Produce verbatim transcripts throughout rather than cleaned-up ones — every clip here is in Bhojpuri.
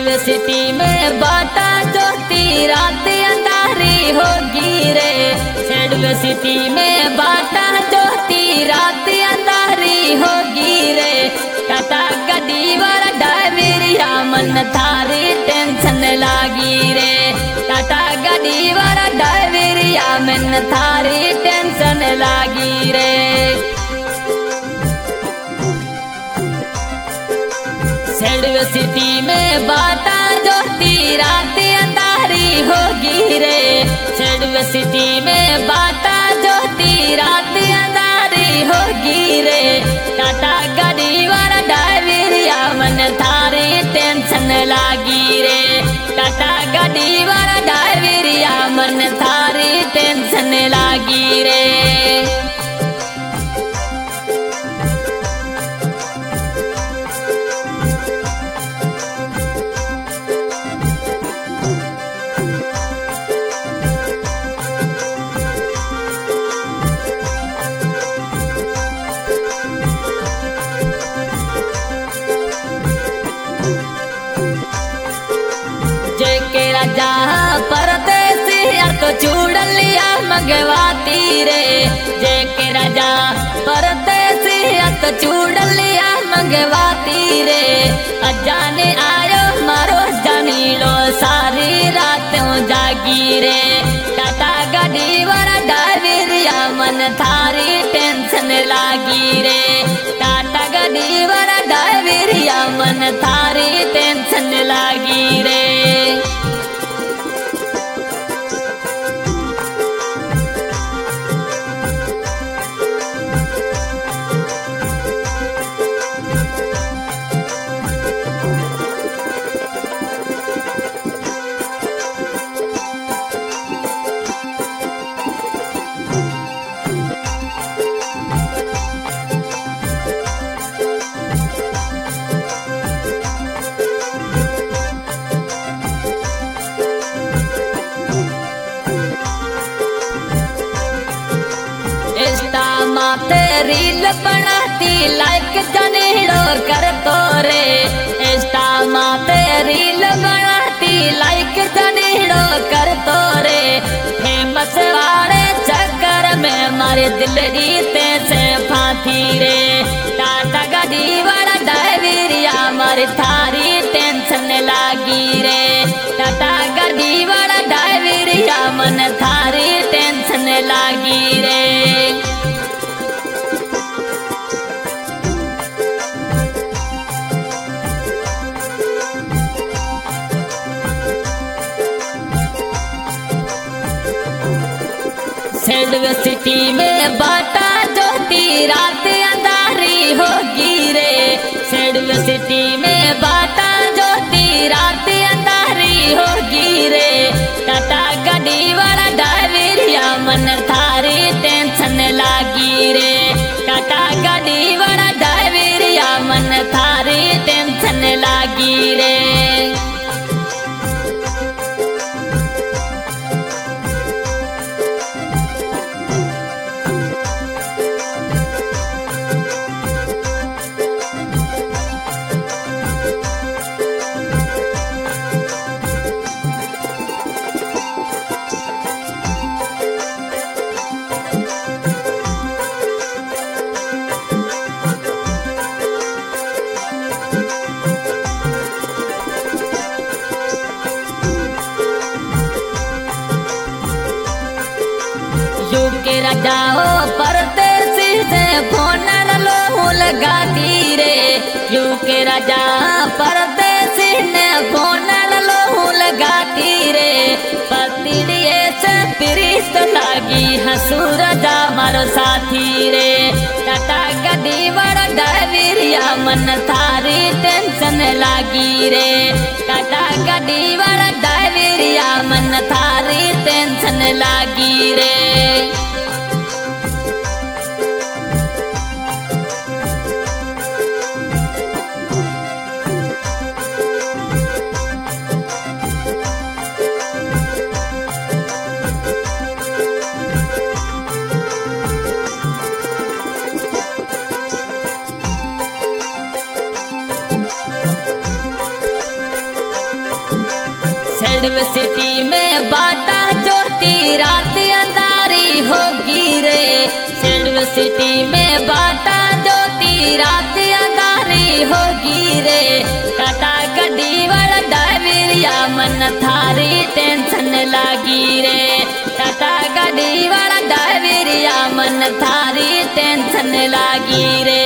सेडवे सिटी में बाटा ज्योति रात अंधारी होगी रे। सेडवे सिटी में बाटा ज्योति रात अंधारी होगी रे। टाटा गड्डी वाला ड्राइवरिया मन थारी टेंशन लागी रे। टाटा गड्डी वाला ड्राइवरिया मन थारी टेंशन लागी रे। सेडवे सिटी में बाटा ज्योति रात अंधारी होगी रे। सेडवे सिटी में बाटा ज्योति रात अंधारी होगी रे। टाटा गाड़ी वाला ड्राइवरिया मन थारी टेंशन लागी रे। टाटा गाड़ी वाला ड्राइवरिया मन थारी टेंशन लागी रे। राजा परदेसी तो चूड़लिया मंगवाती रे। जय के राजा परदेसी तो चूड़लिया मंगवाती रे। अजाने आयो मारो जानी लो सारी रातों जागी रे। टाटा गाड़ी वाला ड्राइवरिया मन थारी टेंशन लागी रे। टाटा गाड़ी वाला ड्राइवरिया मन थारी टेंशन लागी रे। माते रील बनाती लाइक जनेड़ो कर तो रे। इंस्टा माते रील बनाती लाइक जनेड़ो कर तो रे। फेमस वाले चक्कर में मारे दिल रीते से फांसी रे। टाटा गाड़ी वाला ड्राइवरिया मारे थारी टेंशन लागी रे। टाटा गाड़ी वाला ड्राइवरिया मन थारी टेंशन लागी रे। सेडवे सिटी में बाटा ज्योति रात अंधारी होगी रे। सेडवे सिटी में बाटा ज्योति रात अंधारी होगी रे। टाटा गाड़ी वाला ड्राइवरिया मन थारी टेंशन लागी रे। टाटा गाड़ी वाला ड्राइवरिया मन थारी टेंशन लागी रे। के राजाओ परदेसी से फोन लो लगाती रे। यू के राजा परदेसी ने फोन लो लगाती रे। पतिड़िए से प्रीत लागी हंसूर जा मारो साथी रे। टाटा गाड़ी वाला ड्राइवरिया मन थारी टेंशन लागी रे। टाटा गाड़ी वाला ड्राइवरिया मन थारी टेंशन लागी रे। सिडवे सिटी में बाटा ज्योति रात अंधारी होगी रे। सिडवे सिटी में बाटा ज्योति रात अंधारी होगी रे। टाटा गड्डी वाला ड्राइवरिया मन थारी टेंशन लागी रे। टाटा गड्डी वाला ड्राइवरिया मन थारी टेंशन लागी रे।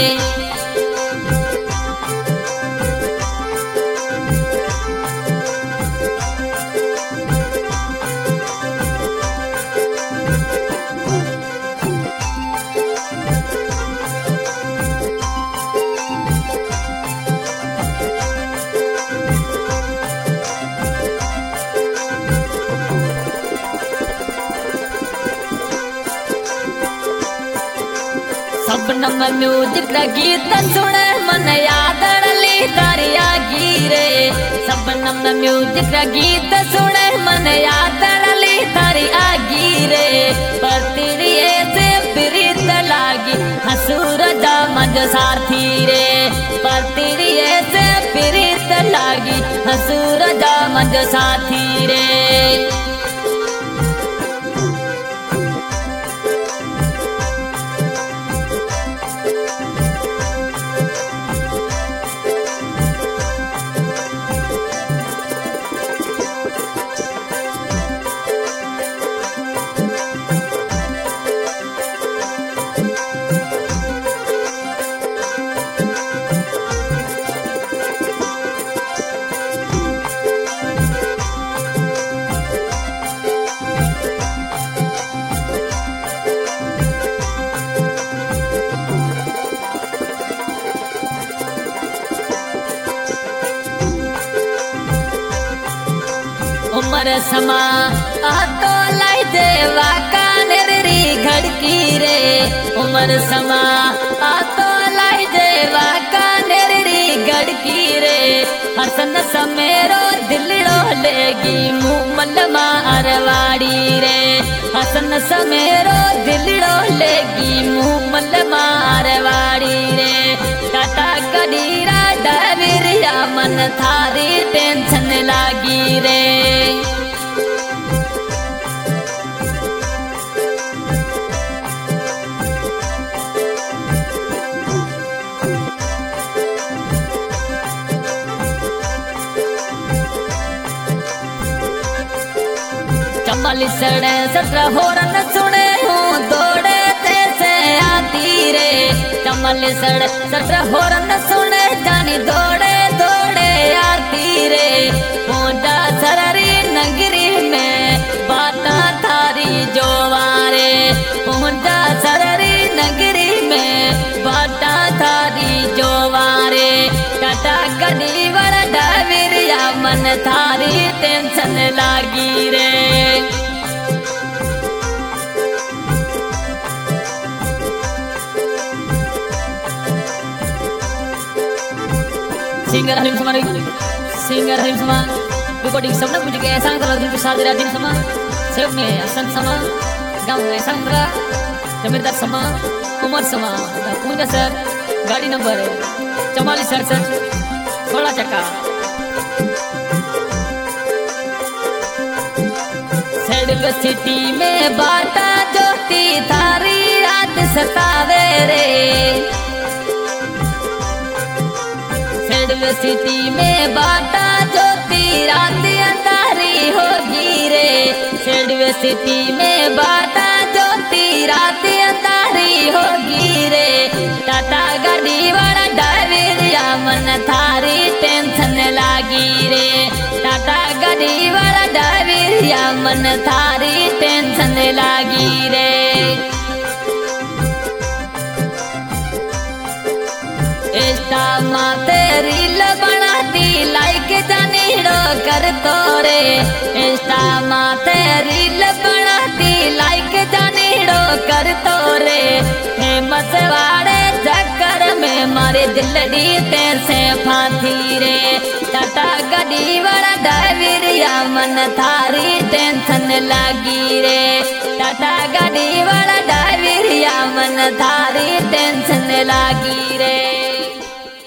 सपनम म्यूजिक रा गीत सुने मन याद रली दरिया गिरे। सपनम म्यूजिक रा गीत सुने मन याद रली दरिया गिरे। परतिरिये से प्रीत लागी हसूर दामज साथी रे। परतिरिये से प्रीत लागी हसूर दामज साथी रे। उमर समा तो लाई देवा कानेरी घड़की रे। उमर समा तो लाई देवा कानेरी घड़की रे। हसन समेरो दिलड़ो लेगी मुमल मारवाड़ी रे। हसन समेरो दिलड़ो लेगी मुमल मारवाड़ी रे। टाटा गडीरा ड्राइवरिया मन थारी टेंशन लागी रे। चमली सड़े सत्र होरन सुने हूँ दौड़े से आती रे। चमली सड़े सत्र होरन सुने जानी दौड़े दौड़े आती रे। पोंडा सररी नगरी में बाटा थारी जोवारे। पोंडा सररी नगरी में बाटा थारी जोवारे। टाटा गड्डी वाला ड्राइवरिया मन थारी टेंशन लागी रे। सिंगर हरीम समा सिंगर हरीम समा रिकॉर्डिंग सबना मुझे के ऐसा तरह दिन प्रसाद दिन समा सेव में हसन समा गांव में ऐसा तरह जमीरदार समा उमर समा पूंजा सर गाड़ी नंबर चौवालीस सड़सठ सोलह चक्का। सिडवे सिटी में बाटा ज्योति थारी रात सतावे रे। सिडवे सिटी में बाटा ज्योति रात अंधारी होगी रे। सिडवे सिटी में बाटा ज्योति रात अंधारी होगी रे। टाटा गड्डी वाला ड्राइवरिया मन थारी टेंशन लागी रे। टाटा गड्डी वाला ड्राइवरिया मन थारी टेंशन लागी रे। इंस्टा माते रील बनाती लाइक जानीड़ो कर तोरे। इंस्टा माते रील बनाती लाइक जानीड़ो कर तोरे। फेमस वाड़े चक्कर में मारे दिलड़ी तेसे फांसी रे। टाटा गड्डी वाला ड्राइवरिया मन थारी टेंशन लागी रे। टाटा गड्डी वाला ड्राइवरिया मन थारी टेंशन लागी रे।